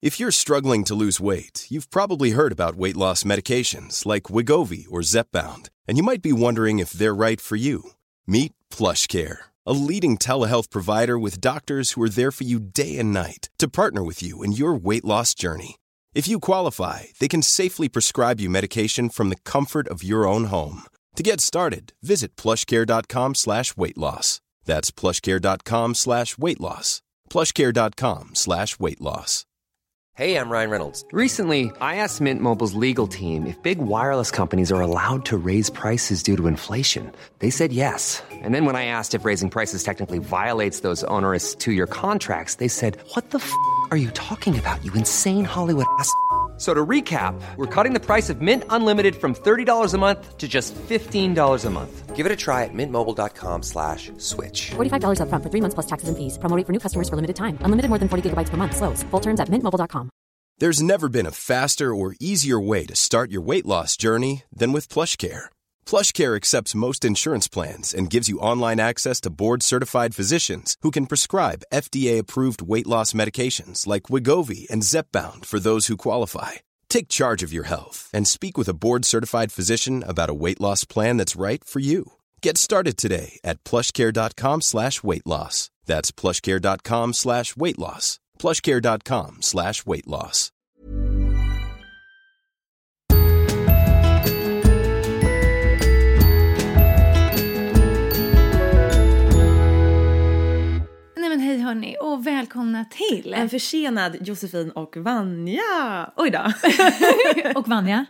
If you're struggling to lose weight, you've probably heard about weight loss medications like Wegovy or Zepbound, and you might be wondering if they're right for you. Meet PlushCare, a leading telehealth provider with doctors who are there for you day and night to partner with you in your weight loss journey. If you qualify, they can safely prescribe you medication from the comfort of your own home. To get started, visit plushcare.com/weightloss. That's plushcare.com/weightloss. plushcare.com/weightloss. Hey, I'm Ryan Reynolds. Recently, I asked Mint Mobile's legal team if big wireless companies are allowed to raise prices due to inflation. They said yes. And then when I asked if raising prices technically violates those onerous two-year contracts, they said, "What the f*** are you talking about, you insane Hollywood ass?" So to recap, we're cutting the price of Mint Unlimited from $30 a month to just $15 a month. Give it a try at mintmobile.com/switch. $45 up front for 3 months plus taxes and fees. Promo rate for new customers for limited time. Unlimited more than 40 gigabytes per month. Slows full terms at mintmobile.com. There's never been a faster or easier way to start your weight loss journey than with PlushCare. PlushCare accepts most insurance plans and gives you online access to board-certified physicians who can prescribe FDA-approved weight loss medications like Wegovy and Zepbound for those who qualify. Take charge of your health and speak with a board-certified physician about a weight loss plan that's right for you. Get started today at plushcare.com/weightloss. That's plushcare.com/weightloss. plushcare.com/weightloss. Nej men hej hörni och välkomna till en försenad Josefin och Vanja. Oj då. och Vanja.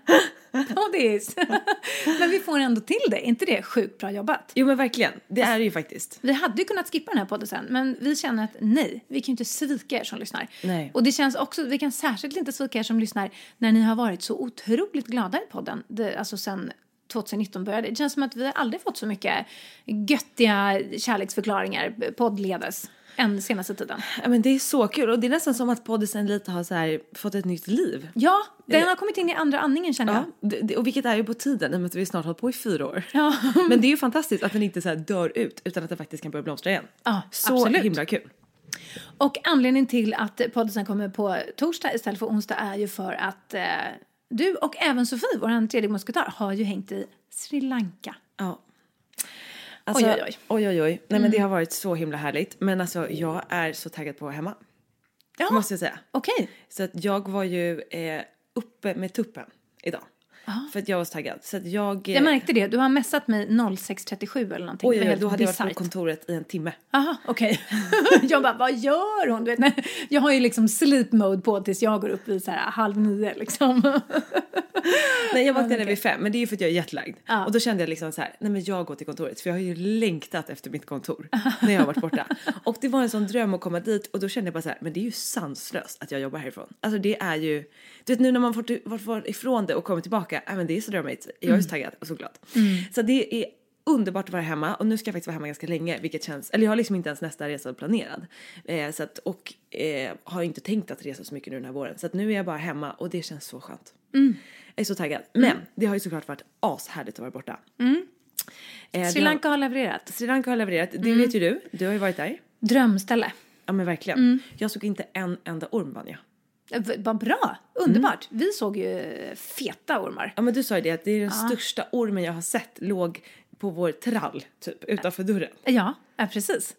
Odis. Men vi får ändå till det. Inte det sjukt bra jobbat? Jo men verkligen. Det är det ju faktiskt. Vi hade ju kunnat skippa den här podden sen. Men vi känner att nej, vi kan ju inte svika er som lyssnar. Nej. Och det känns också, vi kan särskilt inte svika er som lyssnar när ni har varit så otroligt glada i podden. Alltså sen 2019 började. Det känns som att vi har aldrig fått så mycket göttiga kärleksförklaringar poddledes än senaste tiden. Ja men det är så kul. Och det är nästan som att podden sen lite har så här fått ett nytt liv. Ja, den har kommit in i andra andningen känner jag. Och vilket är ju på tiden. I och med att vi snart har på i 4 år. Ja. Men det är ju fantastiskt att den inte så här dör ut. Utan att den faktiskt kan börja blomstra igen. Ja, så absolut. Himla kul. Och anledningen till att podden kommer på torsdag istället för onsdag är ju för att du och även Sofie, vår tredje musketör, har ju hängt i Sri Lanka. Ja. Alltså, oj. Nej men det har varit så himla härligt. Men alltså jag är så taggad på att vara hemma. Ja. Måste jag säga. Okej. Så att jag var ju uppe med tuppen idag. Aha. För att jag var så taggad. Så att jag märkte det. Du har messat mig 06:37 eller någonting. Oj, då hade jag varit på kontoret i en timme. Aha, okej. Jag bara, vad gör hon? Du vet, nej, jag har ju liksom sleep mode på tills jag går upp vid så här 8:30 liksom. Nej, jag vaknade vid 5. Men det är ju för att jag är jetlagd. Ja. Och då kände jag liksom så här, nej men jag går till kontoret. För jag har ju längtat efter mitt kontor när jag har varit borta. Och det var en sån dröm att komma dit. Och då kände jag bara så här, men det är ju sanslöst att jag jobbar härifrån. Alltså det är ju, du vet nu när man får ifrån det och kommer tillbaka. Men det är så drömmigt. Jag är så taggad och så glad. Så det är underbart att vara hemma. Och nu ska jag faktiskt vara hemma ganska länge. Vilket känns, eller jag har liksom inte ens nästa resa planerad. Så att, och har inte tänkt att resa så mycket nu den här våren. Så att nu är jag bara hemma och det känns så skönt. Jag är så taggad. Men det har ju såklart varit ashärligt att vara borta. Sri Lanka har levererat. Sri Lanka har levererat. Det vet ju du. Du har ju varit där. Drömställe. Ja men verkligen. Jag såg inte en enda orm, Vanja. Vad bra, underbart. Vi såg ju feta ormar. Ja men du sa ju det att det är den största ormen jag har sett låg på vår trall typ utanför dörren. Ja, precis.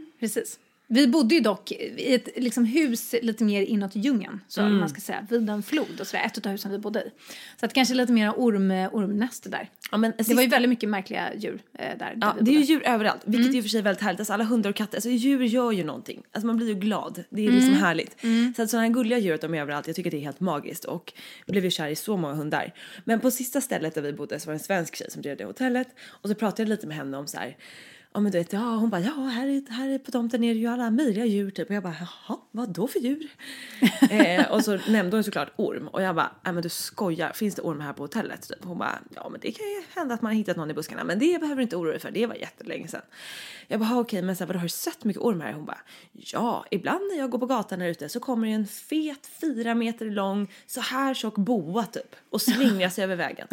Vi bodde ju dock i ett liksom hus lite mer inåt djungeln. Så man ska säga, vid en flod och sådär. Ett av husen vi bodde i. Så att kanske lite mer ormnäste där. Ja, men det var ju väldigt mycket märkliga djur där. Ja, det är ju djur överallt. Vilket är ju för sig väldigt härligt. Alltså alla hundar och katter. Alltså djur gör ju någonting. Alltså man blir ju glad. Det är liksom härligt. Så att sådana här gulliga djur, de är överallt. Jag tycker det är helt magiskt. Och blev ju kär i så många hundar. Men på sista stället där vi bodde så var det en svensk tjej som drev det hotellet. Och så pratade jag lite med henne om så här. Ja men du vet, hon bara, här på tomten är det ju alla möjliga djur typ. Och jag bara, jaha, vad då för djur? Och så nämnde hon såklart orm. Och jag bara, men du skojar, finns det orm här på hotellet? Typ. Hon bara, ja men det kan ju hända att man har hittat någon i buskarna. Men det behöver du inte oroa dig för, det var jättelänge sedan. Jag bara, okej, men så här, har du sett mycket orm här? Hon bara, ja, ibland när jag går på gatan här ute så kommer det en fet 4 meter lång, så här tjock boa typ. Och slingrar sig över vägen.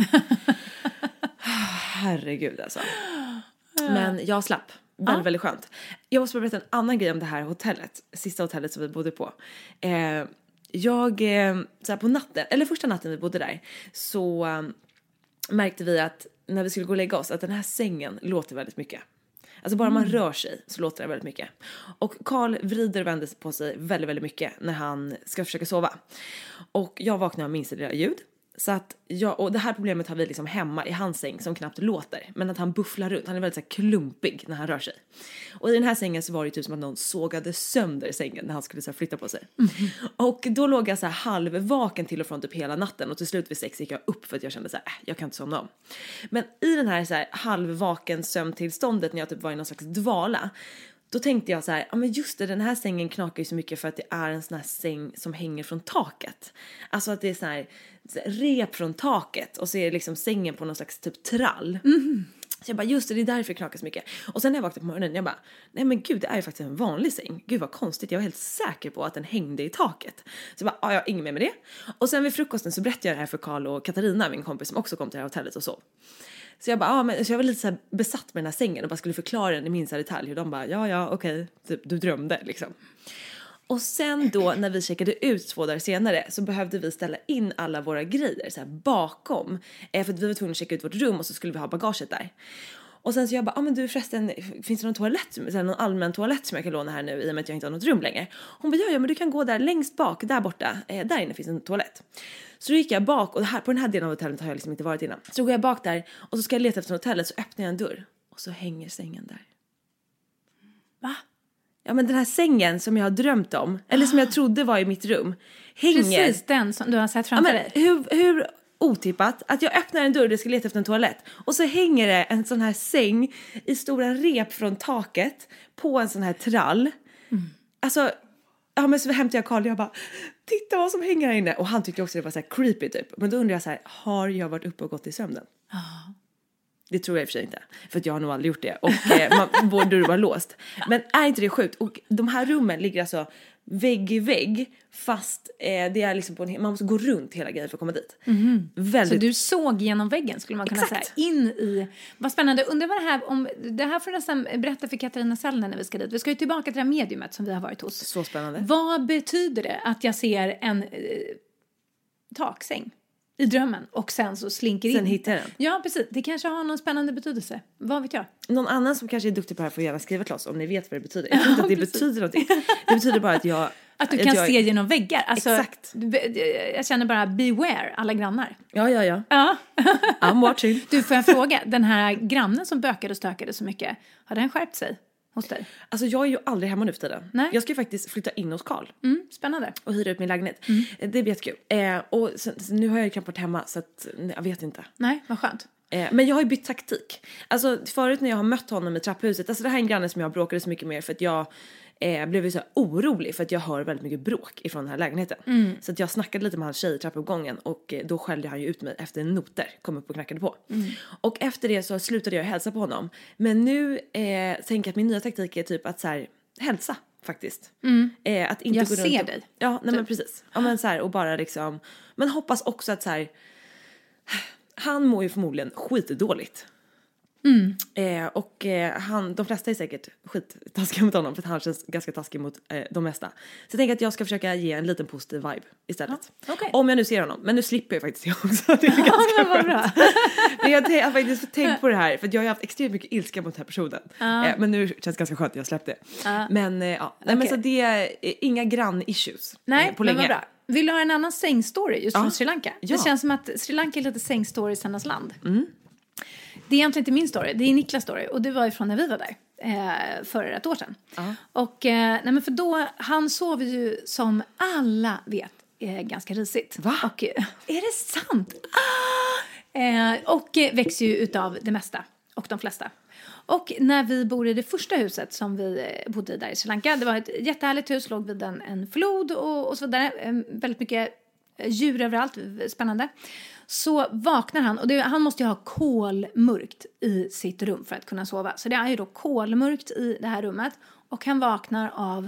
Herregud alltså. Men jag slapp. Väldigt skönt. Jag måste berätta en annan grej om det här hotellet. Sista hotellet som vi bodde på. jag så här på natten, eller första natten vi bodde där, så märkte vi att när vi skulle gå och lägga oss att den här sängen låter väldigt mycket. Alltså bara man rör sig så låter det väldigt mycket. Och Carl vrider och vänder på sig väldigt, väldigt mycket när han ska försöka sova. Och jag vaknar av minsta lilla ljud. Så att och det här problemet har vi liksom hemma i hans säng som knappt låter. Men att han bufflar runt, han är väldigt så här klumpig när han rör sig. Och i den här sängen så var det typ som att någon sågade sönder sängen när han skulle så här flytta på sig. Och då låg jag så här halvvaken till och från typ hela natten. Och till slut vid 6 gick jag upp för att jag kände så här, jag kan inte somna om. Men i den här, så här halvvaken sömntillståndet när jag typ var i någon slags dvala, då tänkte jag så här, ja men just det, den här sängen knakar ju så mycket för att det är en sån här säng som hänger från taket. Alltså att det är så här rep från taket och så är det liksom sängen på någon slags typ trall. Så jag bara, just det är därför det knakar så mycket. Och sen när jag vaknade på morgonen, jag bara, nej men gud, det är ju faktiskt en vanlig säng. Gud vad konstigt, jag var helt säker på att den hängde i taket. Så jag bara, jag har inget med det. Och sen vid frukosten så berättade jag det här för Carl och Katarina, min kompis som också kom till det här hotellet och sov. Så jag bara, så jag var lite så här besatt med den här sängen och bara skulle förklara den i minsta detalj. Och de bara, ja, okej, typ, du drömde liksom. Och sen då när vi checkade ut 2 dagar senare så behövde vi ställa in alla våra grejer så här bakom. För att vi var tvungna att checka ut vårt rum och så skulle vi ha bagaget där. Och sen så jag bara, men du förresten, finns det någon toalett, någon allmän toalett som jag kan låna här nu i och med att jag inte har något rum längre? Hon bara, ja men du kan gå där längst bak, där borta, där inne finns en toalett. Så då gick jag bak och på den här delen av hotellet har jag liksom inte varit innan. Så går jag bak där och så ska jag leta efter hotellet, så öppnar jag en dörr och så hänger sängen där. Va? Ja men den här sängen som jag har drömt om, eller som jag trodde var i mitt rum, hänger. Precis den som du har sett framför dig. Hur otippat att jag öppnar en dörr och jag ska leta efter en toalett och så hänger det en sån här säng i stora rep från taket på en sån här trall. Alltså, ja men så hämtade jag Carl och jag bara, titta vad som hänger här inne. Och han tyckte också det var så här creepy typ. Men då undrar jag så här, har jag varit uppe och gått i sömnen? Det tror jag i och för sig inte. För att jag har nog aldrig gjort det. Och vår dörr var låst. Men är inte det sjukt? Och de här rummen ligger alltså vägg i vägg. Fast det är liksom man måste gå runt hela grejen för att komma dit. Väldigt... Så du såg genom väggen skulle man kunna säga. In i... Vad spännande. Undrar vad det här... Det här får nästan berätta för Katarina Sellner när vi ska dit. Vi ska ju tillbaka till det här mediumet som vi har varit hos. Så spännande. Vad betyder det att jag ser en taksäng i drömmen och sen så slinker in? Sen hittar den. Ja, precis. Det kanske har någon spännande betydelse. Vad vet jag? Någon annan som kanske är duktig på det här får gärna skriva till oss om ni vet vad det betyder. Jag tror inte att det betyder någonting. Det betyder bara att jag... Att du kan se genom väggar. Alltså, exakt. Jag känner bara beware alla grannar. Ja. I'm watching. Du, får jag fråga, den här grannen som bökade och stökade så mycket, har den skärpt sig hos dig? Alltså jag är ju aldrig hemma nu för tiden. Nej. Jag ska ju faktiskt flytta in hos Carl. Spännande. Och hyra ut min lägenhet. Det blir jättekul. Och sen, nu har jag ju knappt varit hemma så att jag vet inte. Nej, vad skönt. Men jag har ju bytt taktik. Alltså förut när jag har mött honom i trapphuset. Alltså det här är en granne som jag bråkade så mycket med. För att jag blev ju så här orolig. För att jag hör väldigt mycket bråk ifrån den här lägenheten. Så att jag snackade lite med hans tjej i trappuppgången. Och då skällde han ju ut mig efter noter. Kom upp och knackade på. Och efter det så slutade jag hälsa på honom. Men nu tänker jag att min nya taktik är typ att så här, hälsa. Faktiskt. Att inte Jag gå ser runt dig. Ja, nej men precis. Ja, men så här, och bara liksom. Men hoppas också att så här. Han mår ju förmodligen skitdåligt. De flesta är säkert skittaskiga mot honom. För att han känns ganska taskig mot de mesta. Så jag tänker att jag ska försöka ge en liten positiv vibe istället. Okay. Om jag nu ser honom. Men nu slipper jag faktiskt det också. Det är ganska skönt. Men jag har faktiskt tänkt på det här. För att jag har haft extremt mycket ilska mot den här personen. Men nu känns det ganska skönt att jag släppte det. Men ja, nej, men så det är inga grann-issues. Nej, på länge. men vad bra. Vill du ha en annan sängstory just från Sri Lanka? Ja. Det känns som att Sri Lanka är lite sängstorysarnas land. Det är egentligen inte min story, det är Niklas story. Och det var ifrån när vi var där för ett år sedan. Och nej men för då, han sov ju som alla vet ganska risigt. Va? Och, är det sant? Och växer ju utav det mesta och de flesta. Och när vi bor i det första huset som vi bodde i där i Sri Lanka. Det var ett jättehärligt hus, låg vid en flod och så vidare. Väldigt mycket djur överallt, spännande. Så vaknar han, och han måste ju ha kolmörkt i sitt rum för att kunna sova. Så det är ju då kolmörkt i det här rummet. Och han vaknar av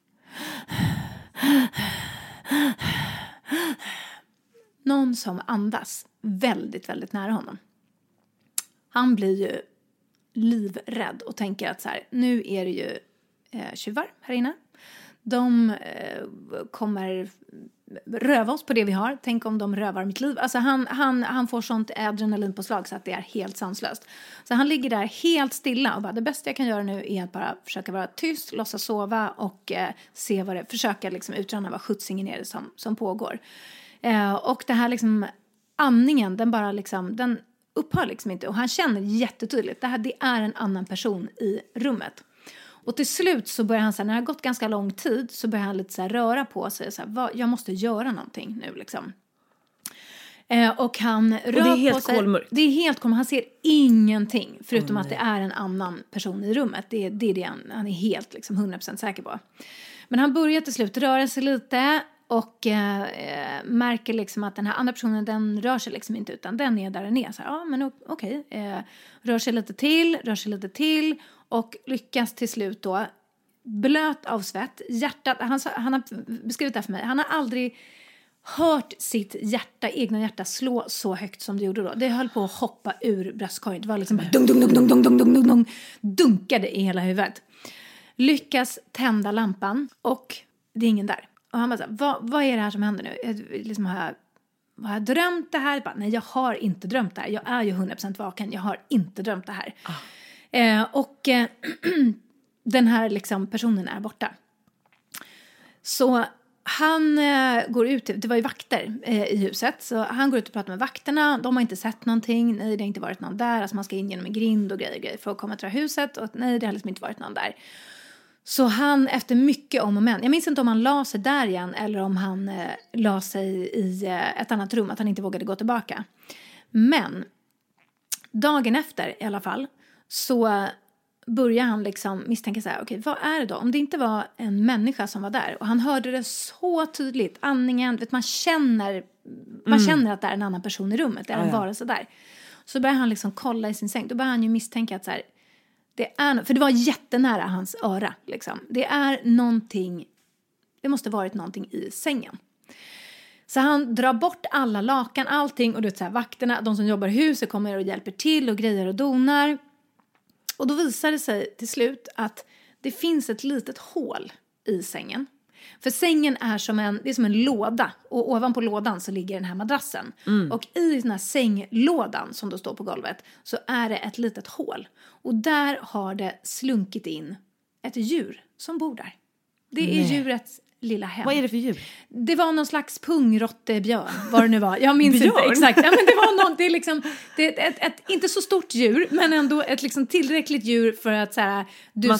någon som andas väldigt, väldigt nära honom. Han blir ju livrädd och tänker att så här, nu är det ju tjuvar här inne. De kommer röva oss på det vi har. Tänk om de rövar mitt liv. Alltså han får sånt adrenalinpåslag så att det är helt sanslöst. Så han ligger där helt stilla och bara, det bästa jag kan göra nu är att bara försöka vara tyst, låtsas sova och se vad det, försöka liksom utröna vad skjutsingen är som pågår. Och det här liksom, andningen, den bara liksom, den upphör liksom inte. Och han känner jättetydligt, det är en annan person i rummet. Och till slut så börjar han så här, när det har gått ganska lång tid så börjar han lite så här röra på sig. Så här, jag måste göra någonting nu liksom. Och han rör på sig. Och det är helt kolmörkt. Det är helt kolmörkt. Han ser ingenting förutom att det är en annan person i rummet. Det är det han är helt liksom 100% säker på. Men han börjar till slut röra sig lite och märker liksom att den här andra personen, den rör sig liksom inte, utan den är där den är. Så här, ja men okej. Rör sig lite till. Och lyckas till slut då, blöt av svett, hjärtat, han har beskrivit det här för mig, han har aldrig hört sitt egna hjärta slå så högt som det gjorde då. Det höll på att hoppa ur bröstkorgen, det var liksom bara dung, dunkade i hela huvudet. Lyckas tända lampan och det är ingen där. Och han bara så här, vad är det här som händer nu? Liksom har jag drömt det här? Bara, nej, jag har inte drömt det här. Jag är ju 100% vaken, jag har inte drömt det här. Den här liksom personen är borta. Så han går ut, det var ju vakter i huset, så han går ut och pratar med vakterna. De har inte sett någonting, nej det har inte varit någon där. Alltså man ska in genom en grind och grejer för att komma till huset. Och nej, det har liksom inte varit någon där. Så han, efter mycket om och men, jag minns inte om han la sig där igen eller om han la sig i ett annat rum, att han inte vågade gå tillbaka. Men dagen efter i alla fall så börjar han liksom misstänka så här, okej, vad är det då? Om det inte var en människa som var där och han hörde det så tydligt, andningen, vet, man känner att det är en annan person i rummet, det är en varelse där. Så börjar han liksom kolla i sin säng, då börjar han ju misstänka att så här, för det var jättenära hans öra liksom. Det är någonting, det måste varit någonting i sängen. Så han drar bort alla lakan, allting, och så här, vakterna, de som jobbar i huset kommer och hjälper till och grejer och donar. Och då visar det sig till slut att det finns ett litet hål i sängen. För sängen är det är som en låda. Och ovanpå lådan så ligger den här madrassen. Och i den här sänglådan som då står på golvet så är det ett litet hål. Och där har det slunkit in ett djur som bor där. Det är djurets lilla hem. Vad är det för djur? Det var någon slags pungrottebjörn, vad det nu var. Jag minns inte exakt. Ja, men det var det är liksom, det är ett inte så stort djur, men ändå ett liksom tillräckligt djur för att så här,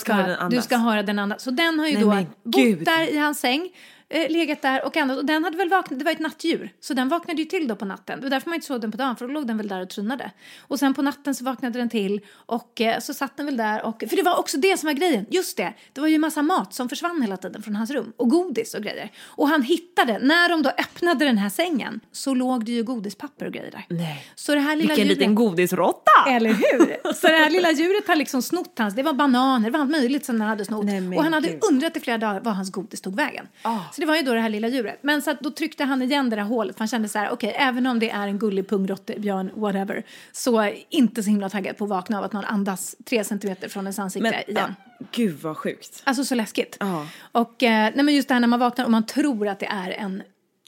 du ska höra den andra. Så den har ju bott där i hans säng, legat där och annat. Och den hade väl vaknat, det var ett nattdjur. Så den vaknade ju till då på natten. Det var därför man inte såg den på dagen, för då låg den väl där och trynade. Och sen på natten så vaknade den till och så satt den väl där. För det var också det som var grejen. Just det, det var ju massa mat som försvann hela tiden från hans rum. Och godis och grejer. Och han hittade, när de då öppnade den här sängen, så låg det ju godispapper och grejer där. Nej. Så det här lilla vilken djuret, liten godisråtta! Eller hur? Så det här lilla djuret har liksom snott hans, det var bananer, det var allt möjligt som han hade snott. Och han hade undrat i flera dagar var hans godis tog vägen. Så det var ju då det här lilla djuret. Men så att då tryckte han igen det där hålet. För han kände så här, okej, även om det är en gullig pungrottebjörn, whatever, så inte så himla taggad på att vakna av att någon andas 3 centimeter från ens ansikte igen. Gud vad sjukt. Alltså så läskigt. Och nej, men just det här när man vaknar och man tror att det är en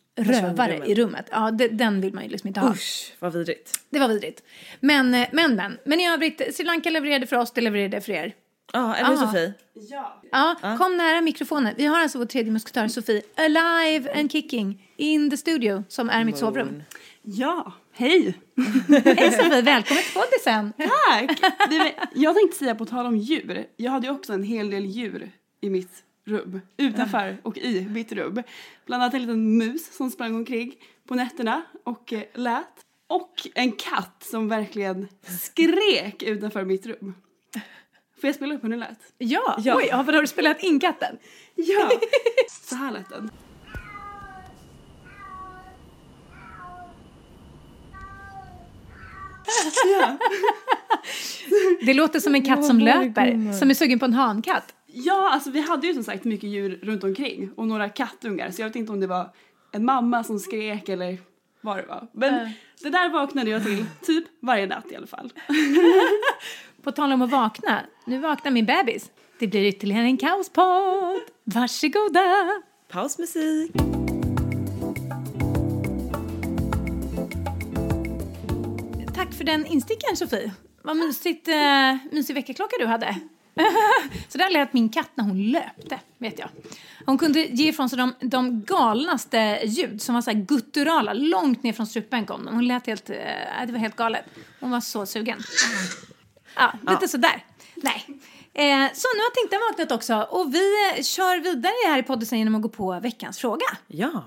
rövare i rummet. Ja, den vill man ju liksom inte ha. Usch, vad vidrigt. Det var vidrigt. Men i övrigt, Sri Lanka levererade för oss, det levererade för er. Ja, eller Sofie? Ja, kom nära mikrofonen. Vi har alltså vår tredje musketör, Sofie, alive and kicking in the studio, som är mitt sovrum. Ja, hej! Hej Sofie, välkommen till poddisen. Tack! Jag tänkte säga på tal om djur. Jag hade ju också en hel del djur i mitt rum, utanför och i mitt rum. Bland annat en liten mus som sprang omkring på nätterna och lät. Och en katt som verkligen skrek utanför mitt rum. Får jag spela upp hur den lät? Ja. Oj, vad har du spelat in katten? Ja, så här lät den. Ja. Det låter som en katt som löper, som är sugen på en hankatt. Ja, alltså vi hade ju som sagt mycket djur runt omkring och några kattungar. Så jag vet inte om det var en mamma som skrek eller vad det var. Men det där vaknade jag till typ varje natt i alla fall. På tal om att vakna, nu vaknar min bebis. Det blir ytterligare en kaospodd. Varsågoda. Pausmusik. för den instickaren, Sofie. Vad mysig väckarklocka du hade. Så där lät min katt när hon löpte, vet jag. Hon kunde ge ifrån sig de galnaste ljud som var så här gutturala. Långt ner från strupen kom de. Hon lät helt, det var helt galet. Hon var så sugen. Ja, lite sådär. Nej. Så nu har Tintan vaknat också. Och vi kör vidare här i podden genom att gå på veckans fråga. Ja.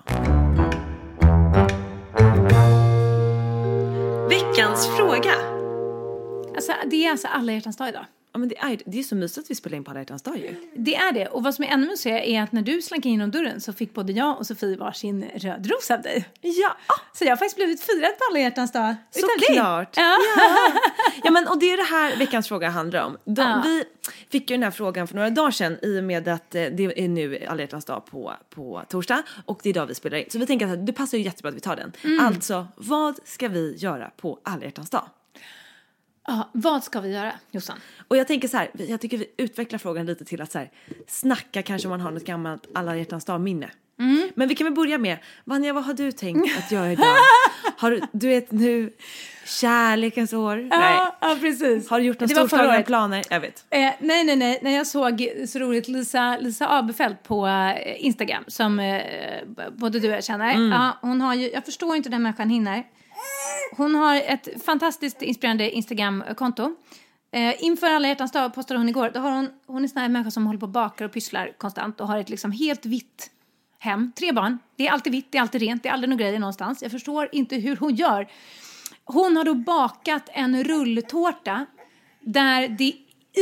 Veckans fråga. Alltså, det är alltså alla hjärtans dag idag. Ja, men det är så mysigt att vi spelar in på alla hjärtans dag ju. Det är det. Och vad som är ännu mysigare är att när du slank in genom dörren så fick både jag och Sofie varsin röd ros av dig. Ja. Så jag har faktiskt blivit firad på alla hjärtans dag. Såklart. Ja, men och det är det här veckans fråga handlar om. Vi fick ju den här frågan för några dagar sedan i och med att det är nu alla hjärtans dag på torsdag. Och det är idag vi spelar in. Så vi tänker att det passar ju jättebra att vi tar den. Alltså, vad ska vi göra på alla hjärtans dag? Ja, vad ska vi göra, Jossan? Och jag tänker så här, jag tycker vi utvecklar frågan lite till att så här, snacka kanske om man har något gammalt alla hjärtans dag minne. Men vi kan väl börja med, Vanja, vad har du tänkt att göra idag? Har du vet nu kärlekens år? Nej. Ja, precis. Har du gjort några storslagna planer? Jag vet. Nej. När jag såg så roligt Lisa Abefelt på Instagram som både du och jag känner. Ja, hon har ju, jag förstår inte hur den människan hinner. Hon har ett fantastiskt inspirerande Instagram-konto. Inför alla hjärtans dag postade hon igår. Då har hon är en sån här människa som håller på och bakar och pysslar konstant. Och har ett liksom helt vitt hem. 3 barn. Det är alltid vitt, det är alltid rent. Det är aldrig några grejer någonstans. Jag förstår inte hur hon gör. Hon har då bakat en rulltårta. Där det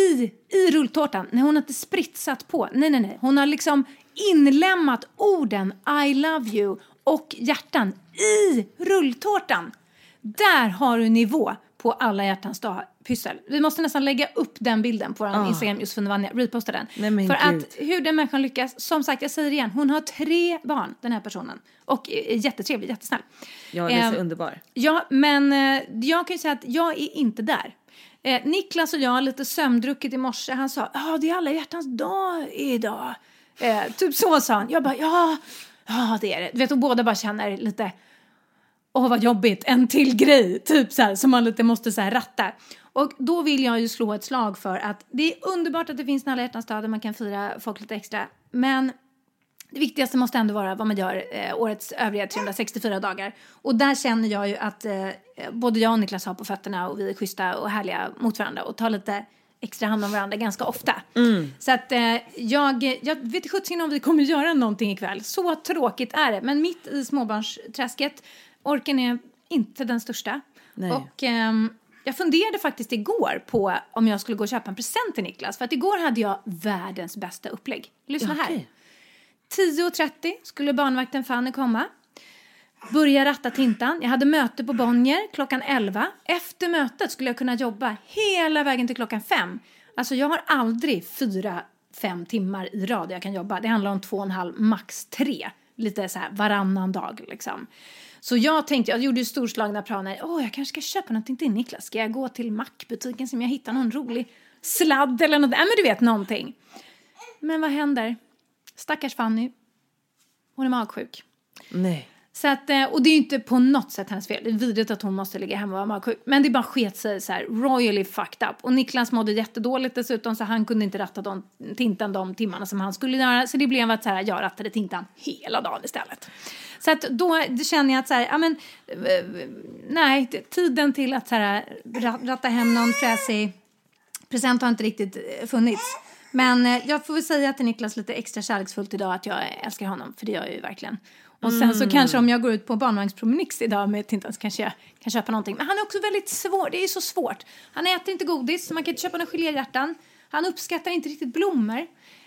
i rulltårtan. När hon inte spritsat på. Nej. Hon har liksom inlämnat orden I love you och hjärtan i rulltårtan. Där har du nivå på alla hjärtans dag pyssel. Vi måste nästan lägga upp den bilden på vår Instagram just för Vanja. Reposta den. Nej, för att hur den människan lyckas. Som sagt, jag säger igen. Hon har 3 barn, den här personen. Och är jättetrevlig, jättesnäll. Ja, det är så underbar. Ja, men jag kan ju säga att jag är inte där. Niklas och jag lite sömndrucket i morse. Han sa, det är alla hjärtans dag idag. Typ så sa han. Jag bara, ja det är det. Du vet, och båda bara känner lite, vad jobbigt, en till grej. Typ så här, som man lite måste så här ratta. Och då vill jag ju slå ett slag för att det är underbart att det finns en alla hjärtans dag där man kan fira folk lite extra. Men det viktigaste måste ändå vara vad man gör årets övriga 364 dagar. Och där känner jag ju att både jag och Niklas har på fötterna och vi är schyssta och härliga mot varandra och tar lite extra hand om varandra ganska ofta. Så att jag vet inte sjutton om vi kommer göra någonting ikväll. Så tråkigt är det. Men mitt i småbarnsträsket, orken är inte den största. Nej. Och jag funderade faktiskt igår på om jag skulle gå och köpa en present till Niklas. För att igår hade jag världens bästa upplägg. Lyssna här. 10:30 skulle barnvakten Fanny komma. Börja ratta Tintan. Jag hade möte på Bonnier klockan 11. Efter mötet skulle jag kunna jobba hela vägen till klockan 5. Alltså jag har aldrig 4-5 timmar i rad jag kan jobba. Det handlar om 2,5, max 3. Lite så här varannan dag liksom. Så jag gjorde ju storslagna planer. Jag kanske ska köpa någonting till Niklas. Ska jag gå till Mac-butiken som jag hittar någon rolig sladd eller något. Men du vet, någonting. Men vad händer? Stackars Fanny. Hon är magsjuk. Nej. Så att, och det är ju inte på något sätt hennes fel. Det är vidrigt att hon måste ligga hemma och vara magsjuk. Men det bara sket sig så här royally fucked up. Och Niklas mådde jättedåligt dessutom. Så han kunde inte ratta Tintan de timmarna som han skulle göra. Så det blev att så här, jag rattade Tintan hela dagen istället. Så att då känner jag att så här, nej, tiden till att så här, ratta hem någon fräsig present har inte riktigt funnits. Men jag får väl säga till Niklas lite extra kärleksfullt idag att jag älskar honom. För det gör jag ju verkligen. Och sen så kanske om jag går ut på barnvagnspromenix idag med Tintan så kanske jag kan köpa någonting. Men han är också väldigt svår. Det är så svårt. Han äter inte godis så man kan inte köpa några geléhjärtan. Han uppskattar inte riktigt blommor.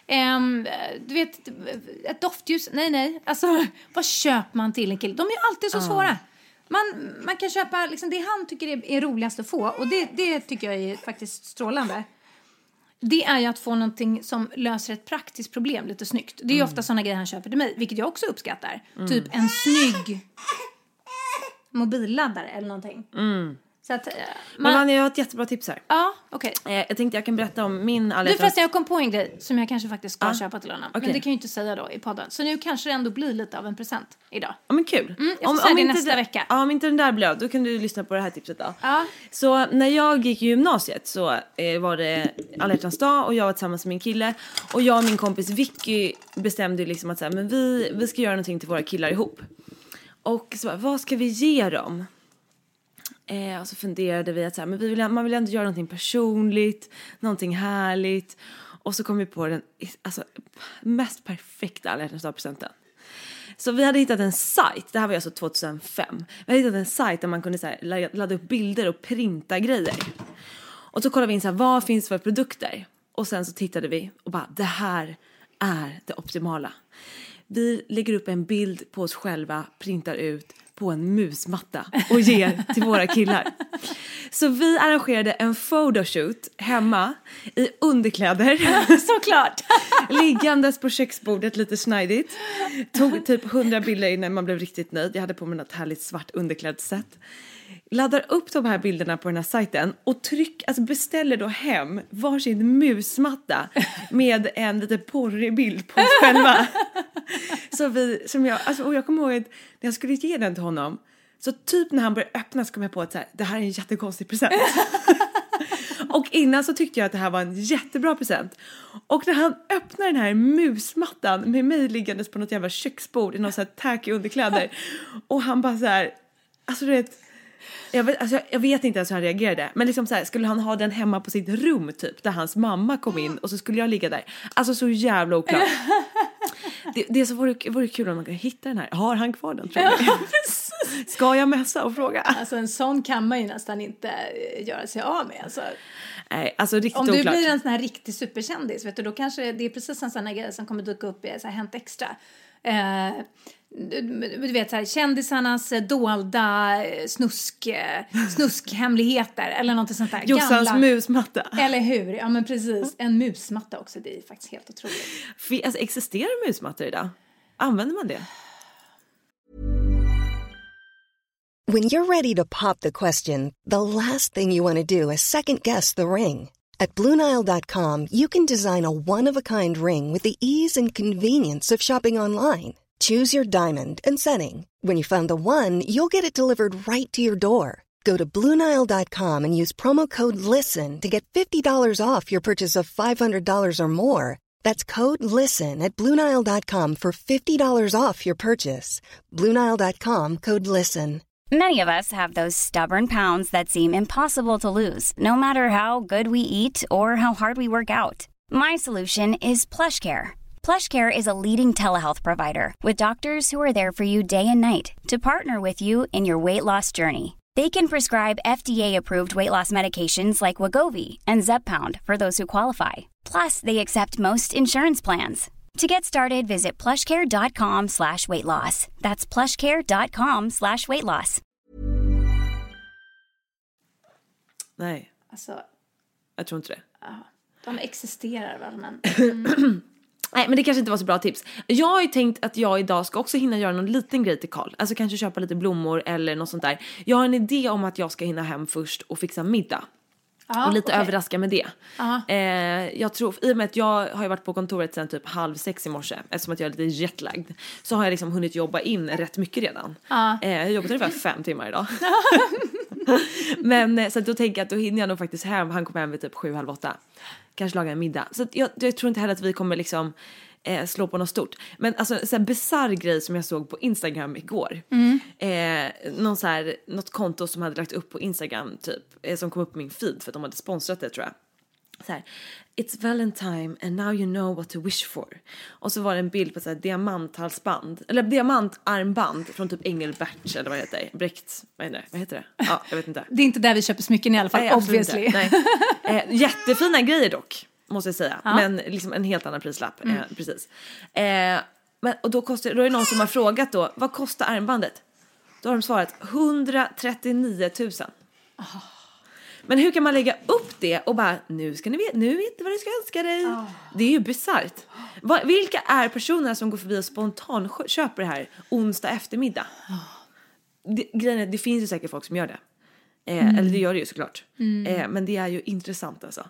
Du vet, ett doftljus. Nej. Alltså, vad köper man till en kille? De är ju alltid så svåra. Man kan köpa liksom, det han tycker är roligast att få. Och det tycker jag är faktiskt strålande. Det är ju att få någonting som löser ett praktiskt problem lite snyggt. Det är ju ofta sådana grejer han köper till mig. Vilket jag också uppskattar. Typ en snygg mobilladdare eller någonting. Så att, Men jag har ett jättebra tips här. Ja, okej. Jag tänkte jag kan berätta om min Du allergisk... förresten, jag kom på en grej som jag kanske faktiskt ska köpa till honom. Okay. Men det kan jag ju inte säga då i podden. Så nu kanske det ändå blir lite av en present idag. Ja, men kul. Jag ska säga det nästa vecka. Ja, om inte den där blir av, då kan du lyssna på det här tipset då. Ja. Så när jag gick i gymnasiet så var det alla hjärtans dag och jag var tillsammans med min kille. Och jag och min kompis Vicky bestämde liksom att så här, men vi ska göra någonting till våra killar ihop. Och så vad ska vi ge dem? Och så funderade vi att så här, men man vill ändå göra någonting personligt, någonting härligt. Och så kom vi på den mest perfekta alla hjärtans dag-presenten. Så vi hade hittat en sajt, det här var alltså 2005. Vi hade hittat en sajt där man kunde så här, ladda upp bilder och printa grejer. Och så kollade vi in så här, vad finns för produkter? Och sen så tittade vi och bara, det här är det optimala. Vi lägger upp en bild på oss själva, printar ut på en musmatta och ger till våra killar. Så vi arrangerade en photoshoot hemma i underkläder. Såklart! Liggandes på köksbordet lite snajdigt. Tog typ 100 bilder innan man blev riktigt nöjd. Jag hade på mig något härligt svart underklädset. Laddar upp de här bilderna på den här sajten och beställer då hem varsin musmatta med en lite porrig bild på oss själva. Och jag kommer ihåg att när jag skulle ge den till honom, så typ när han började öppna så kom jag på att så här, det här är en jättekonstig present. Och innan så tyckte jag att det här var en jättebra present. Och när han öppnar den här musmattan med mig liggandes på något jävla köksbord i någon så här tacky underkläder. Och han bara så här, alltså du vet, jag vet inte ens hur han reagerade. Men liksom så här, skulle han ha den hemma på sitt rum typ, där hans mamma kom in och så skulle jag ligga där. Alltså så jävla oklart. Det så vore kul om man kan hitta den här. Har han kvar den, tror jag? Ja, ska jag messa och fråga? Alltså en sån kan man ju nästan inte göra sig av med. Alltså. Nej, alltså riktigt om du oklart. blir en sån här riktig superkändis, vet du, då kanske det är precis en sån här grej som kommer dyka upp i så här Hänt Extra. Du vet så här, kändisarnas dolda snuskhemligheter eller något sånt där. Jossans musmatta. Eller hur? Ja, men precis. En musmatta också, det är faktiskt helt otroligt. Alltså, existerar musmattor idag? Använder man det? When you're ready to pop the question, the last thing you want to do is second guess the ring. At BlueNile.com, you can design a one-of-a-kind ring with the ease and convenience of shopping online. Choose your diamond and setting. When you find the one, you'll get it delivered right to your door. Go to BlueNile.com and use promo code LISTEN to get $50 off your purchase of $500 or more. That's code LISTEN at BlueNile.com for $50 off your purchase. BlueNile.com, code LISTEN. Many of us have those stubborn pounds that seem impossible to lose, no matter how good we eat or how hard we work out. My solution is PlushCare. PlushCare is a leading telehealth provider with doctors who are there for you day and night to partner with you in your weight loss journey. They can prescribe FDA-approved weight loss medications like Wegovy and Zepbound for those who qualify. Plus, they accept most insurance plans. To get started, visit plushcare.com/weightloss. That's plushcare.com/weightloss. Nej. Alltså, jag tror inte det. De existerar väl, men... Nej, men det kanske inte var så bra tips. Jag har ju tänkt att jag idag ska också hinna göra någon liten grej till Karl. Alltså kanske köpa lite blommor eller något sånt där. Jag har en idé om att jag ska hinna hem först och fixa middag. Och lite överraska med det. Jag tror, i och med att jag har ju varit på kontoret sedan typ 5:30 i morse, eftersom att jag är lite jetlagd, så har jag liksom hunnit jobba in rätt mycket redan. Jag har jobbat ungefär 5 timmar idag. Men så då tänker jag att då hinner jag nog faktiskt hem. Han kommer hem vid typ 7:30. Kanske laga en middag. Så jag tror inte heller att vi kommer liksom slå på något stort. Men alltså en sån här bizarr grej som jag såg på Instagram igår. Något konto som hade lagt upp på Instagram typ, som kom upp på min feed för att de hade sponsrat det, tror jag. Så här, it's Valentine and now you know what to wish for. Och så var det en bild på så här diamanthalsband eller diamantarmband från typ Engelbert eller vad heter det? Brecht, vad heter det? Ja, jag vet inte. Det är inte där vi köper smycken i alla fall. Nej, obviously. Nej. Jättefina grejer dock, måste jag säga. Men liksom en helt annan prislapp. Precis. Och då är det någon som har frågat då, vad kostar armbandet? Då har de svarat 139 000. Men hur kan man lägga upp det och bara, nu vet du vad du ska önska dig. Det är ju bizarrt. Vilka är personerna som går förbi och spontant köper det här onsdag eftermiddag? Grejen är, det finns ju säkert folk som gör det. Eller det gör det ju såklart. Men det är ju intressant alltså.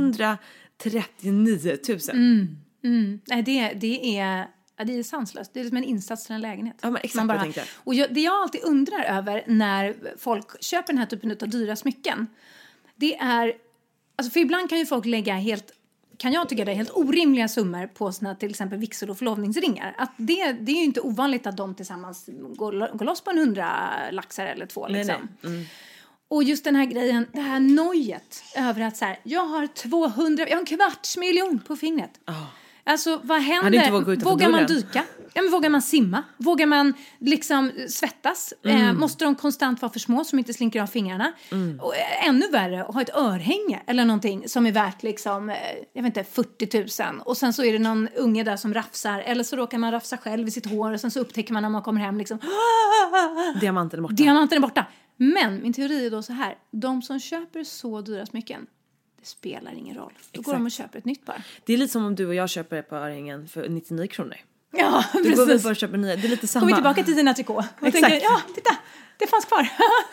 139 000. Nej, det är sanslöst. Det är liksom en insats till en lägenhet. Ja, men exakt vad jag tänkte. Och det jag alltid undrar över när folk köper den här typen av dyra smycken. Det är, alltså för ibland kan ju folk lägga kan jag tycka det är helt orimliga summor på sina till exempel vigsel- och förlovningsringar. Att det är ju inte ovanligt att de tillsammans går loss på en 100 laxar eller 2 liksom. Nej. Och just den här grejen, det här nojet över att så här, jag har 250 000 på fingret. Alltså vad händer? Vågar man dyka? Ja, men vågar man simma? Vågar man liksom svettas? Måste de konstant vara för små som inte slinker av fingrarna? Och ännu värre, ha ett örhänge eller någonting som är värt liksom, jag vet inte, 40 000. Och sen så är det någon unge där som rafsar. Eller så råkar man rafsa själv i sitt hår. Och sen så upptäcker man när man kommer hem liksom, Diamanten är borta. Men min teori är då så här. De som köper så dyra smycken, det spelar ingen roll. Då går de och köper ett nytt bara. Det är lite som om du och jag köper ett par örhängen för 99 kronor. Ja, precis. Du går väl bara och köper nya. Det är lite samma. Kommer vi tillbaka till dina trikå. Och tänker, ja, titta. Det fanns kvar.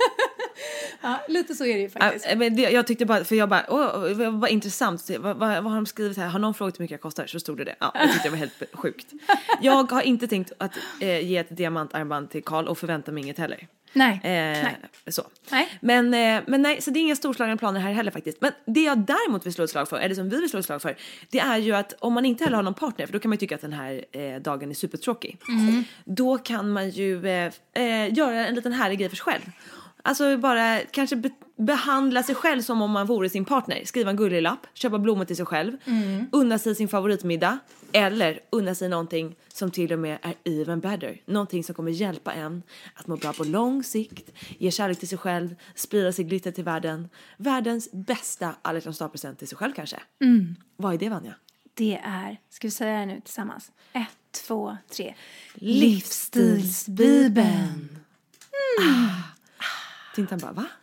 Ja, lite så är det ju faktiskt. Ja, men jag tyckte bara, för jag bara, vad intressant. Vad har de skrivit här? Har någon frågat hur mycket jag kostar? Så stod det. Ja, jag tyckte det var helt sjukt. Jag har inte tänkt att ge ett diamantarmband till Carl och förväntar mig inget heller. Nej. Så. Nej. Men nej, så det är inga storslagna planer här heller faktiskt. Men det jag däremot vill slå ett slag för, eller som vi vill slå ett slag för, det är ju att om man inte heller har någon partner, för då kan man ju tycka att den här dagen är supertråkig. Då kan man ju göra en liten härlig grej för sig själv. Alltså bara kanske behandla sig själv som om man vore sin partner. Skriva en gullig lapp, köpa blommor till sig själv, unna sig sin favoritmiddag, eller unna sig någonting som till och med är even better. Någonting som kommer hjälpa en att må bra på lång sikt, ge kärlek till sig själv, sprida sig glitter till världen. Världens bästa alla present till sig själv kanske. Vad är det, Vanja? Det är, ska vi säga det nu tillsammans? 1, 2, 3. Livsstilsbibeln. Tänkte han bara, va?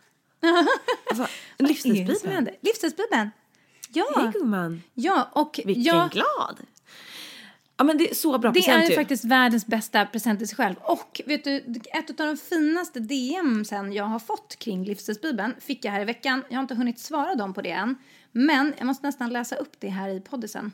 Livsstilsbibeln? Livsstilsbibeln. Ja. Hej gumman. Ja, och vilken glad. Ja, men det är så bra present. Det är faktiskt världens bästa present till sig själv. Och vet du, ett av de finaste DM sen jag har fått kring livsstilsbibeln fick jag här i veckan. Jag har inte hunnit svara dem på det än. Men jag måste nästan läsa upp det här i poddisen.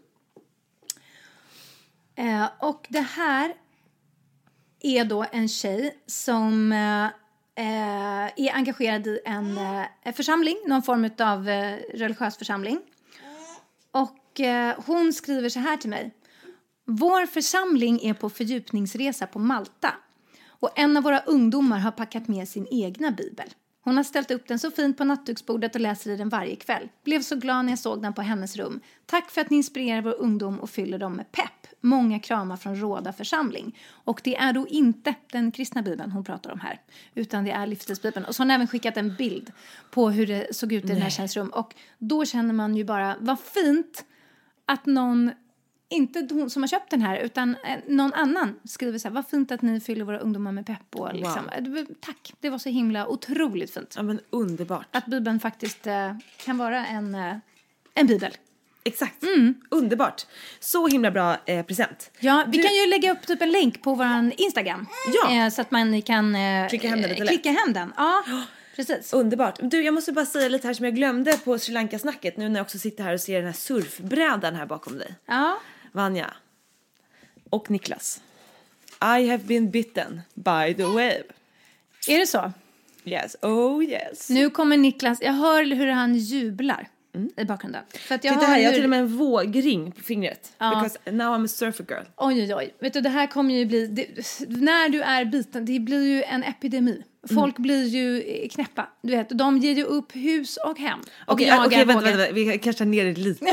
Och det här är då en tjej som är engagerad i en församling. Någon form av religiös församling. Och hon skriver så här till mig. Vår församling är på fördjupningsresa på Malta. Och en av våra ungdomar har packat med sin egna bibel. Hon har ställt upp den så fint på nattduksbordet och läser i den varje kväll. Blev så glad när jag såg den på hennes rum. Tack för att ni inspirerar vår ungdom och fyller dem med pepp. Många kramar från Råda församling. Och det är då inte den kristna bibeln hon pratar om här. Utan det är livsstilsbibeln. Och så har hon även skickat en bild på hur det såg ut i den här tjejsrum. Och då känner man ju bara, vad fint att någon, inte hon som har köpt den här, utan någon annan skriver så här, vad fint att ni fyller våra ungdomar med pepp. Och liksom, tack, det var så himla otroligt fint. Ja, men underbart. Att bibeln faktiskt kan vara en bibel. Exakt, underbart. Så himla bra present. Ja, vi kan ju lägga upp typ en länk på vår Instagram. Ja. Så att man kan klicka hem den lite klicka hem den. Ja, precis. Underbart. Du, jag måste bara säga lite här som jag glömde på Sri Lanka-snacket. Nu när jag också sitter här och ser den här surfbrädan här bakom dig. Ja. Vanja. Och Niklas. I have been bitten by the wave. Är det så? Yes, oh yes. Nu kommer Niklas, jag hör hur han jublar i bakgrunden. För att titta här, jag har till och med en vågring på fingret. Because now I'm a surfer girl. Oj. Vet du, det här kommer ju bli, när du är biten, det blir ju en epidemi. Folk blir ju knäppa. Du vet, de ger ju upp hus och hem. Okej, vänta. Vi kanske ner det lite.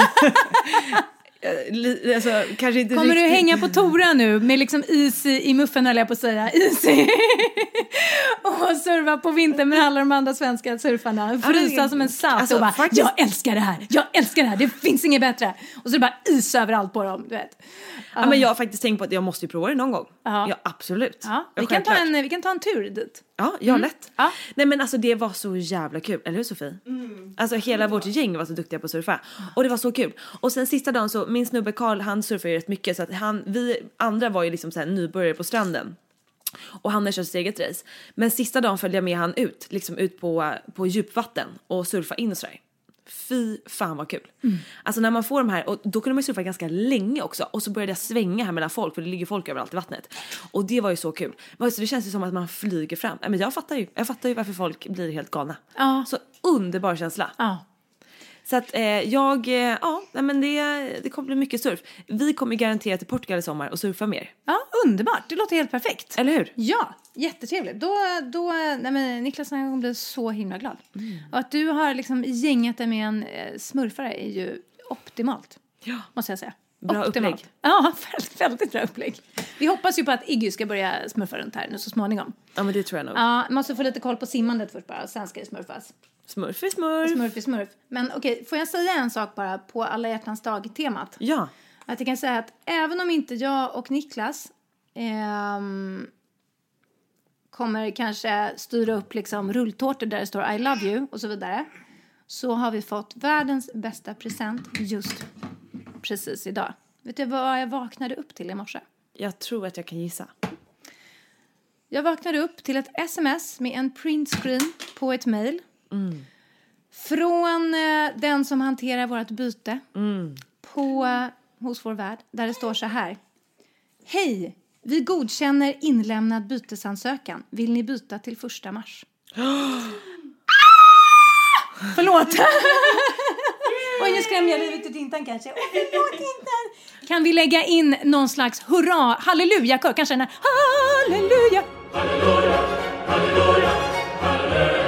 Alltså, kanske inte kommer riktigt. Du hänga på Tora nu med liksom is i muffen, eller jag på att säga is och surfa på vintern med alla de andra svenska surfarna, frysa som en satt, alltså, och bara, faktiskt, jag älskar det här, det finns inget bättre, och så är det bara is överallt på dem, du vet. Ja, men jag har faktiskt tänkt på att jag måste ju prova det någon gång. Ja, absolut. Ja, vi kan ta en tur dit. Ja, lätt. Ja. Nej, men alltså det var så jävla kul, eller hur Sofie? Alltså hela vårt gäng var så duktiga på att surfa. Och det var så kul. Och sen sista dagen så, min snubbe Carl, han surfar ju rätt mycket. Så att vi andra var ju liksom så här nybörjare på stranden. Och han har kört sitt eget race. Men sista dagen följde jag med han ut. Liksom ut på djupvatten. Och surfa in och sådär. Fy fan vad kul. Alltså när man får de här. Och då kunde man surfa ganska länge också. Och så började jag svänga här mellan folk. För det ligger folk överallt i vattnet. Och det var ju så kul. Så det känns ju som att man flyger fram. Men jag fattar ju varför folk blir helt galna. Ja. Så underbar känsla. Ja. Så att det kommer bli mycket surf. Vi kommer garanterat till Portugal i sommar och surfa mer. Ja, underbart. Det låter helt perfekt. Eller hur? Ja, jättetrevligt. Niklas kommer bli så himla glad. Och att du har liksom gängat dig med en smurfare är ju optimalt. Ja. Måste jag säga. Bra optimalt. Upplägg. Ja, väldigt bra upplägg. Vi hoppas ju på att Iggy ska börja smurfa runt här nu så småningom. Ja, men det tror jag nog. Ja, måste få lite koll på simmandet först bara. Sen ska det smurfas. Smurf. Men okej, får jag säga en sak bara på alla hjärtans dag-temat? Ja. Att jag kan säga att även om inte jag och Niklas kommer kanske styra upp liksom rulltårtor där det står I love you och så vidare. Så har vi fått världens bästa present just precis idag. Vet du vad jag vaknade upp till i morse? Jag tror att jag kan gissa. Jag vaknade upp till ett sms med en printscreen på ett mejl. Från den som hanterar vårt byte hos vår värd. Där det står så här. Hej, vi godkänner inlämnad bytesansökan. Vill ni byta till 1 mars? Förlåt. Oj, nu skrämmer jag livet ur Tintan kanske. Förlåt, Tintan. Kan vi lägga in någon slags hurra, halleluja-kör? Kanske den här halleluja. Halleluja, halleluja, halleluja.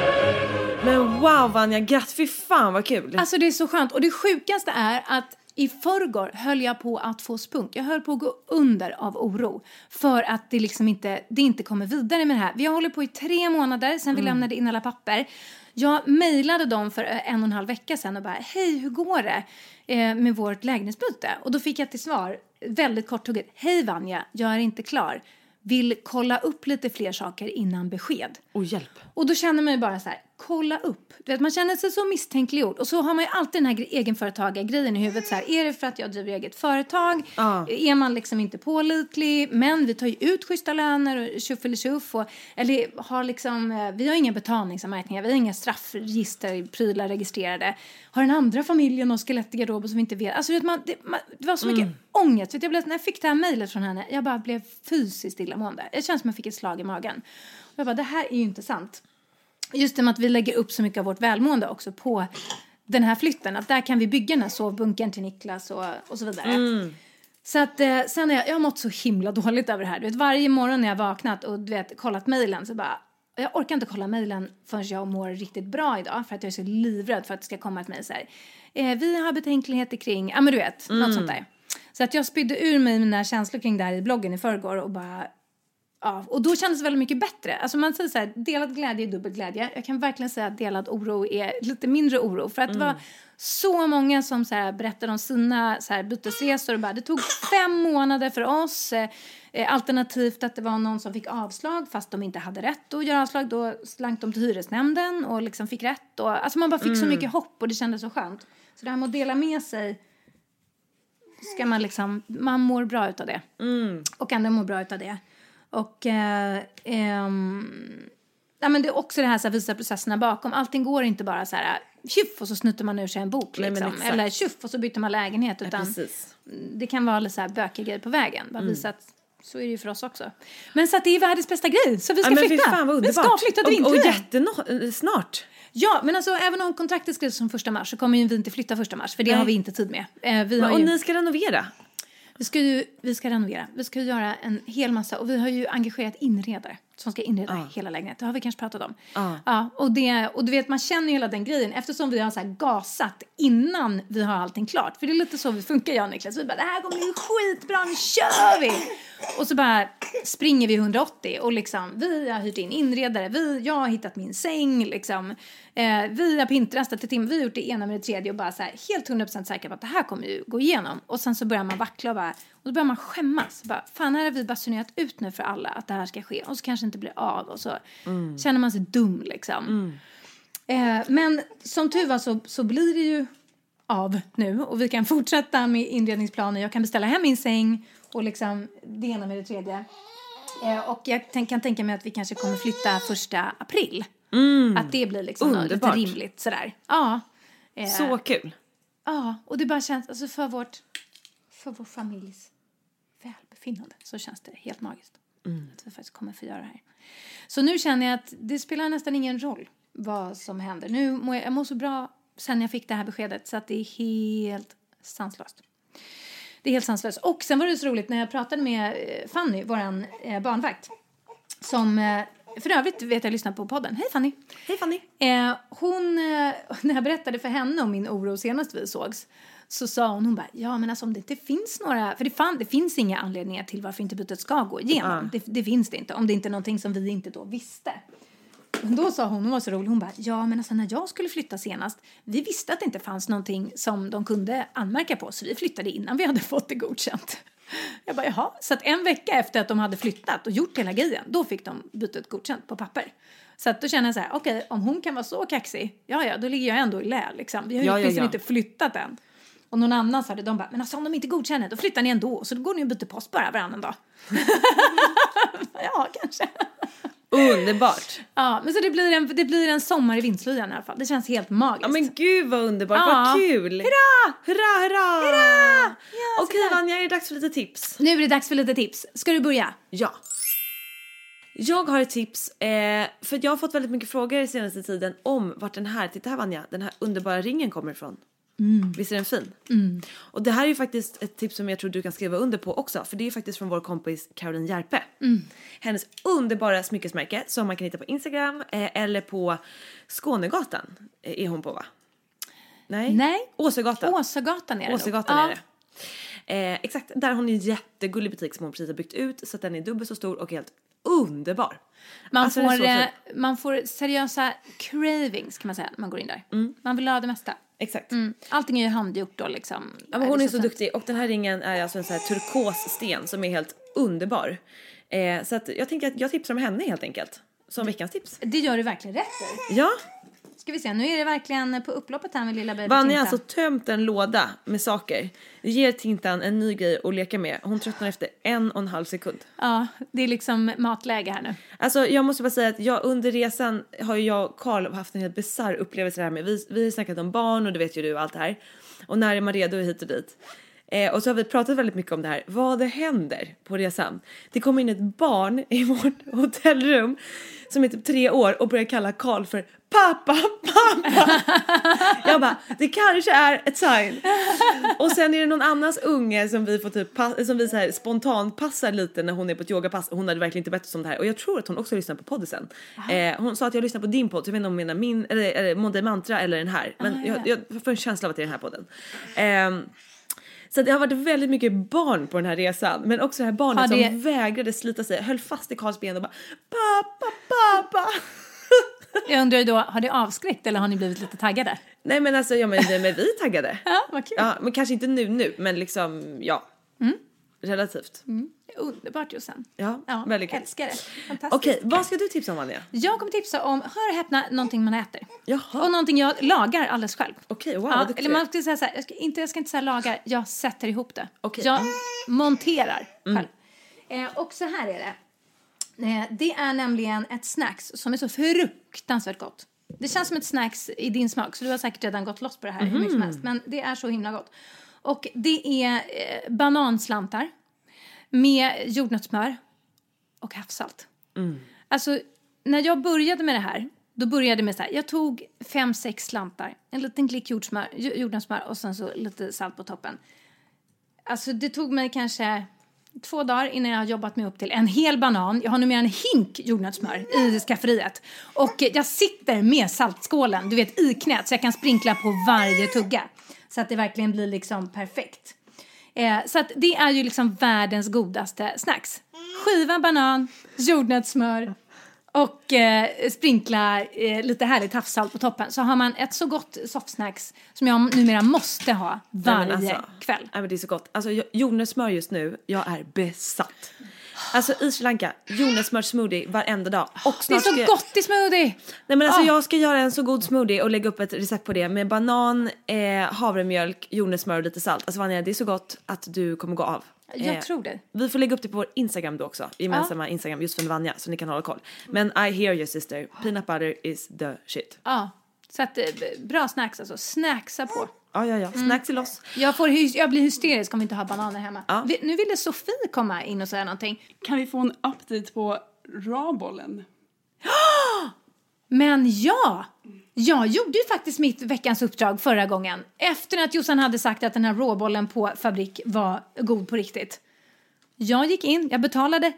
Men wow, Vanja, grattis, fy fan vad kul. Alltså det är så skönt. Och det sjukaste är att i förrgår höll jag på att få spunk. Jag höll på att gå under av oro. För att det liksom inte kommer vidare med det här. Vi har hållit på i 3 månader sen vi lämnade in alla papper. Jag mejlade dem för 1,5 vecka sedan och bara, hej, hur går det med vårt lägenhetsbyte? Och då fick jag till svar, väldigt korthugget, hej Vanja, jag är inte klar. Vill kolla upp lite fler saker innan besked. Och hjälp. Och då känner man ju bara så här, kolla upp. Du vet, man känner sig så misstänkliggjord. Och så har man ju alltid den här egenföretagargrejen i huvudet. Så här, är det för att jag driver eget företag? Är man liksom inte pålitlig? Men vi tar ju ut schyssta löner och tjuff. Eller har liksom, vi har inga betalningsanmärkningar. Vi har inga straffregister, prylar registrerade. Har den andra familjen och skelett i garderoben som vi inte vet. Alltså det var så mycket ångest. Vet, när jag fick det här mejlet från henne. Jag bara blev fysiskt illamående. Det känns som jag fick ett slag i magen. Och jag bara, det här är ju inte sant. Just det med att vi lägger upp så mycket av vårt välmående också på den här flytten. Att där kan vi bygga den här sovbunkern till Niklas och så vidare. Så att sen har jag har mått så himla dåligt över det här. Du vet, varje morgon när jag vaknat och kollat mejlen så bara... Jag orkar inte kolla mejlen förrän jag mår riktigt bra idag. För att jag är så livrädd för att det ska komma ett mejl så här. Vi har betänkligheter kring... Ja men du vet, något sånt där. Så att jag spydde ur mig mina känslor kring det här i bloggen i förrgår och bara... Ja, och då kändes det väldigt mycket bättre. Alltså man säger så här, delad glädje är dubbel glädje. Jag kan verkligen säga att delad oro är lite mindre oro. För att det var så många som så här berättade om sina så här bytesresor. Och bara, det tog 5 månader för oss. Alternativt att det var någon som fick avslag fast de inte hade rätt att göra avslag. Då slank de till hyresnämnden och liksom fick rätt. Och, alltså man bara fick så mycket hopp och det kändes så skönt. Så det här med att dela med sig ska man liksom, man mår bra utav det. Och andra mår bra utav det. Och ja, men det är också det här så här, visa processerna bakom. Allting går inte bara så här tjuff och så snutter man ur sig en bok liksom. Eller tjuff och så byter man lägenhet. Utan det kan vara lite så här bökiga grejer på vägen. Bara visa att så är det ju för oss också. Men så att det är världens bästa grej. Så vi ska flytta. Fan, vi ska flytta till vintern. Och snart. Ja, men alltså även om kontraktet skrivs som 1 mars så kommer ju vi inte flytta 1 mars. För det har vi inte tid med. Och ni ska renovera? Vi ska renovera. Vi ska göra en hel massa. Och vi har ju engagerat inredare som ska inreda hela lägenheten. Det har vi kanske pratat om. Ja, och du vet, man känner ju hela den grejen. Eftersom vi har så här gasat innan vi har allting klart. För det är lite så vi funkar, jag och Niklas. Vi bara, det här kommer bli skitbra, nu kör vi! Och så bara springer vi 180. Och liksom, vi har hyrt in inredare. Jag har hittat min säng. Liksom. Vi har Pinterestat ett timme. Vi har gjort det ena med det tredje. Och bara så här, helt 100% säkra på att det här kommer ju gå igenom. Och sen så börjar man vackla och bara... Och då börjar man skämmas. Bara, fan, här har vi basunerat ut nu för alla att det här ska ske. Och så kanske inte blir av. Och så känner man sig dum liksom. Men som tur var så blir det ju av nu. Och vi kan fortsätta med inredningsplaner. Jag kan beställa hem min säng. Och liksom det ena med det tredje. Och jag kan tänka mig att vi kanske kommer flytta 1 april. Att det blir liksom lite rimligt sådär. Ja. Så kul. Ja, och det bara känns, alltså för vår familjs välbefinnande så känns det helt magiskt. Att vi faktiskt kommer få göra det här. Så nu känner jag att det spelar nästan ingen roll vad som händer. Nu jag mår så bra sen jag fick det här beskedet så att det är helt sanslöst. Det är helt sanslöst. Och sen var det så roligt när jag pratade med Fanny, våran barnvakt. Som, för övrigt vet jag lyssnar på podden. Hej Fanny! Hej Fanny! Hon, när jag berättade för henne om min oro senast vi sågs. Så sa hon bara, ja men alltså om det inte finns några, för det finns inga anledningar till varför inte bytet ska gå igenom. Det finns det inte, om det inte är någonting som vi inte då visste. Men då sa hon var så rolig, hon bara, ja men alltså när jag skulle flytta senast, vi visste att det inte fanns någonting som de kunde anmärka på, så vi flyttade innan vi hade fått det godkänt. Jag bara, jaha. Så att en vecka efter att de hade flyttat och gjort hela grejen, då fick de bytet godkänt på papper. Så att då känner jag så här, okej, om hon kan vara så kaxig, ja, då ligger jag ändå i lä liksom. Vi har ju liksom inte flyttat än. Och någon annan sa det, de bara, men alltså om de inte godkänner, då flyttar ni ändå. Så då går ni och byter post bara varannan dag. Ja, kanske. Underbart. Ja, men så det blir en sommar i Vindslöjan i alla fall. Det känns helt magiskt. Ja men gud vad underbart, vad kul. Hurra! Hurra, hurra! Hurra! Ja, okej Vanja, är det dags för lite tips? Nu är det dags för lite tips. Ska du börja? Ja. Jag har ett tips, för jag har fått väldigt mycket frågor den senaste tiden om vart titta här Vanja, den här underbara ringen kommer ifrån. Visst är den fin? Och det här är ju faktiskt ett tips som jag tror du kan skriva under på också. För det är faktiskt från vår kompis Caroline Järpe. Hennes underbara smyckesmärke som man kan hitta på Instagram eller på Skånegatan är hon på, va? Nej. Åsögatan. Åsögatan är det. Åsögatan är det. Exakt, där har hon en jättegullig butik som hon precis har byggt ut. Så att den är dubbelt så stor och helt underbar. Man får seriösa cravings kan man säga när man går in där. Man vill ha det mesta. Exakt. Allting är ju handgjort då liksom. Ja, men hon är så duktig. Och den här ringen är alltså en sån här turkossten som är helt underbar. Så att jag tänker att jag tipsar om henne helt enkelt. Som veckans tips. Det gör du verkligen rätt i. Ja. Ska vi se, nu är det verkligen på upploppet här med lilla baby Vanja har alltså tömt en låda med saker. Ger Tintan en ny grej att leka med. Hon tröttnar efter 1,5 sekund. Ja, det är liksom matläge här nu. Alltså jag måste bara säga att under resan har jag och Carl haft en helt bizarr upplevelse här med. Vi har snackat om barn och det vet ju du och allt det här. Och när är man redo hit och dit. Och så har vi pratat väldigt mycket om det här. Vad det händer på resan. Det kommer in ett barn i vårt hotellrum som är typ 3 år och börjar kalla Carl för pappa. Jag bara, det kanske är ett sign. Och sen är det någon annans unge som vi får typ som vi så här spontant passar lite när hon är på ett yogapass. Hon hade verkligen inte bett om det här. Och jag tror att hon också lyssnar på podden sen. Hon sa att jag lyssnar på din podd. Så jag vet inte om hon menar min eller Monday Mantra eller den här. Men jag får en känsla av att det är den här podden. Så det har varit väldigt mycket barn på den här resan. Men också det här barnet som vägrade slita sig. Höll fast i Karls ben och bara pappa. Jag undrar ju då, har det avskräckt eller har ni blivit lite taggade? Nej men alltså, men vi är taggade. Ja, vad kul. Ja, men kanske inte nu, men liksom, ja. Relativt. Underbart Jossan. Ja, väldigt kul. Älskar det. Fantastiskt. Okej, vad ska du tipsa om, Vanja? Jag kommer tipsa om, hör och häpna, någonting man äter. Jaha. Och någonting jag lagar alldeles själv. Okej, wow, vad duktig. Eller man ska säga så här, jag ska inte säga lagar, jag sätter ihop det. Okej. Jag monterar själv. Och så här är det. Det är nämligen ett snacks som är så fruktansvärt gott. Det känns som ett snacks i din smak, så du har säkert redan gått loss på det här hur mycket som helst. Men det är så himla gott. Och det är bananslantar med jordnötssmör och havssalt. Alltså, när jag började med det här, då började jag med så här. Jag tog 5-6 slantar, en liten klick jordnötssmör och sen så lite salt på toppen. Alltså, det tog mig kanske 2 dagar innan jag har jobbat mig upp till en hel banan. Jag har numera en hink jordnötssmör i skafferiet. Och jag sitter med saltskålen, du vet, i knät. Så jag kan sprinkla på varje tugga. Så att det verkligen blir liksom perfekt. Så att det är ju liksom världens godaste snacks. Skiva banan, jordnötssmör och sprinkla lite härligt havssalt på toppen. Så har man ett så gott softsnacks som jag numera måste ha varje kväll. Nej men det är så gott. Alltså jordnötssmör just nu, jag är besatt. Alltså i Sri Lanka, jordnötssmör smoothie varenda dag. Och det är så gott i smoothie! Nej men alltså jag ska göra en så god smoothie och lägga upp ett recept på det. Med banan, havremjölk, jordnötssmör och lite salt. Alltså Vanja, det är så gott att du kommer gå av. Jag tror det. Vi får lägga upp det på vår Instagram då också. Gemensamma Instagram just för Vanja, så ni kan hålla koll. Men I hear you sister. Peanut butter is the shit. Ja, så att bra snacks alltså. Snacksa på. Ja. Snacks i loss. Jag blir hysterisk om vi inte har bananer hemma. Ja. Nu ville Sofie komma in och säga någonting. Kan vi få en update på rawbollen? Men jag gjorde ju faktiskt mitt veckans uppdrag förra gången. Efter att Jossan hade sagt att den här råbollen på fabrik var god på riktigt. Jag gick in, jag betalade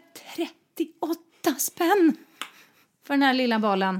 38 spänn för den här lilla bollen.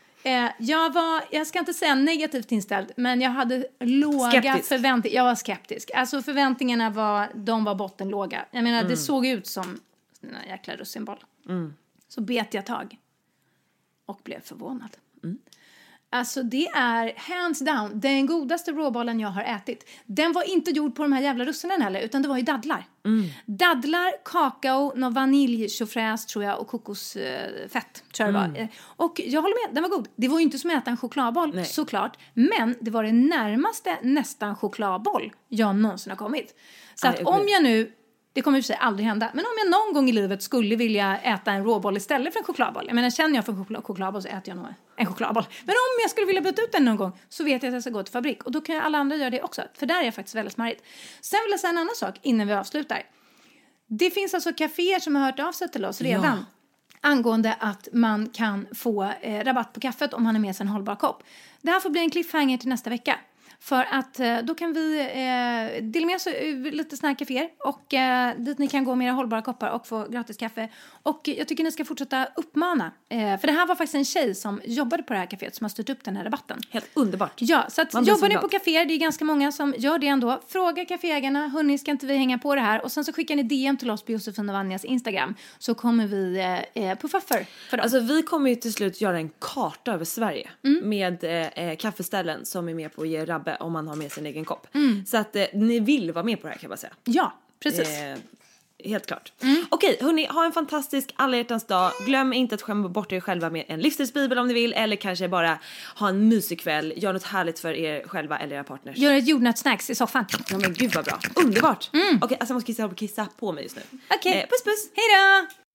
Jag ska inte säga negativt inställd, men jag hade låga förväntningar. Jag var skeptisk. Alltså förväntningarna var bottenlåga. Jag menar, det såg ut som en jäkla russinboll. Så bet jag tag. Och blev förvånad. Alltså det är hands down den godaste råbollen jag har ätit. Den var inte gjord på de här jävla russinen heller, utan det var ju dadlar. Dadlar, kakao, någon vanilj, tjofräs tror jag och kokosfett tror jag det var. Och jag håller med, den var god. Det var ju inte som att äta en chokladboll såklart, men det var det närmaste nästan chokladboll jag någonsin har kommit. Så att om jag nu, det kommer i och för sig aldrig hända, men om jag någon gång i livet skulle vilja äta en råboll istället för en chokladboll. Jag menar, känner jag för en chokladboll så äter jag nog en chokladboll. Men om jag skulle vilja byta ut den någon gång så vet jag att jag ska gå till fabrik. Och då kan alla andra göra det också. För där är jag faktiskt väldigt smarrigt. Sen vill jag säga en annan sak innan vi avslutar. Det finns alltså kaféer som har hört av sig till oss redan. Angående att man kan få rabatt på kaffet om man har med sig en hållbar kopp. Det här får bli en cliffhanger till nästa vecka. För att då kan vi dela med oss lite såna här kaféer. Och dit ni kan gå med era hållbara koppar och få gratis kaffe. Och jag tycker ni ska fortsätta uppmana. För det här var faktiskt en tjej som jobbade på det här kaféet som har styrt upp den här rabatten. Helt underbart. Ja, så att jobbar ni på kaféer, det är ganska många som gör det ändå. Fråga kaféägarna, hörni, ska inte vi hänga på det här? Och sen så skickar ni DM till oss på Josefin och Vanjas Instagram. Så kommer vi puffa för dem. Alltså vi kommer ju till slut göra en karta över Sverige. Med kaffeställen som är med på att ge rabbe om man har med sin egen kopp. Så att ni vill vara med på det här kan jag bara säga. Ja, precis. Helt klart. Okej, hörni, ha en fantastisk alla hjärtans dag. Glöm inte att skämma bort er själva med en livsstilsbibel om ni vill. Eller kanske bara ha en mysig kväll. Gör något härligt för er själva eller era partners. Gör ett jordnötssnacks i soffan. Ja men gud vad bra. Underbart. Okej, alltså jag måste kissa på mig just nu. Okej. Puss puss. Hej då!